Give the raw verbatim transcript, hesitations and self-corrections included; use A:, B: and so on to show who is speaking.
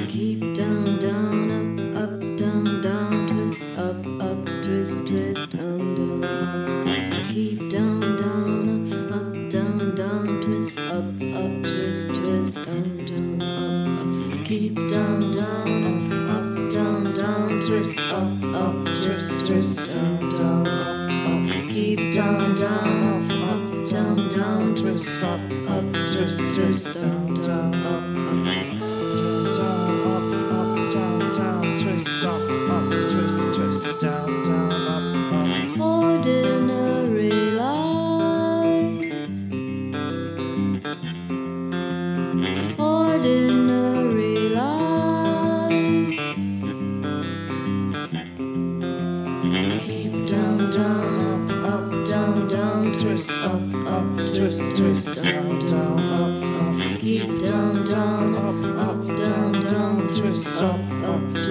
A: Keep down, down, up, up, down, down, twist, up, up, twist, twist, down, down, up, up. Keep down, down, up, up, down, down, twist, up, up, twist, twist, down, down, up, up. Keep down, down, up, up, down, down, twist, up, up, twist, twist, down, down, up, up. Keep down, down, up, up, down, down, twist, up, up, twist, twist, down, down, up, up.
B: Twist up, up, twist, twist, down, down, up, up.
A: Ordinary life, ordinary life. Keep down, down, up, up, down, down, twist, up, up, twist, twist, down, down, up, up. Keep down, down, up, up, down, down, twist, up, up.